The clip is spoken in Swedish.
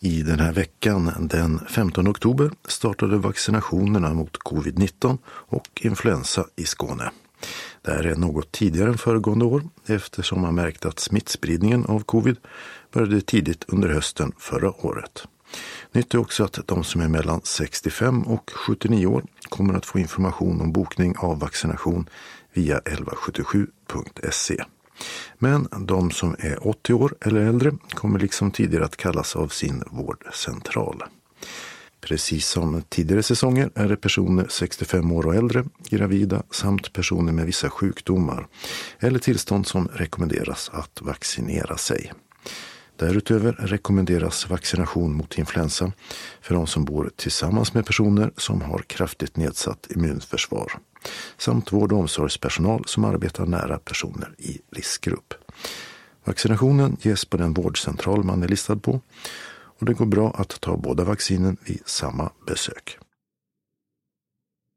I den här veckan, den 15 oktober, startade vaccinationerna mot covid-19 och influensa i Skåne. Det här är något tidigare än föregående år eftersom man märkt att smittspridningen av covid började tidigt under hösten förra året. Nytt är också att de som är mellan 65 och 79 år kommer att få information om bokning av vaccination via 1177.se. Men de som är 80 år eller äldre kommer liksom tidigare att kallas av sin vårdcentral. Precis som tidigare säsonger är det personer 65 år och äldre, gravida samt personer med vissa sjukdomar eller tillstånd som rekommenderas att vaccinera sig. Därutöver rekommenderas vaccination mot influensa för de som bor tillsammans med personer som har kraftigt nedsatt immunförsvar samt vård- och omsorgspersonal som arbetar nära personer i riskgrupp. Vaccinationen ges på den vårdcentral man är listad på och det går bra att ta båda vaccinen vid samma besök.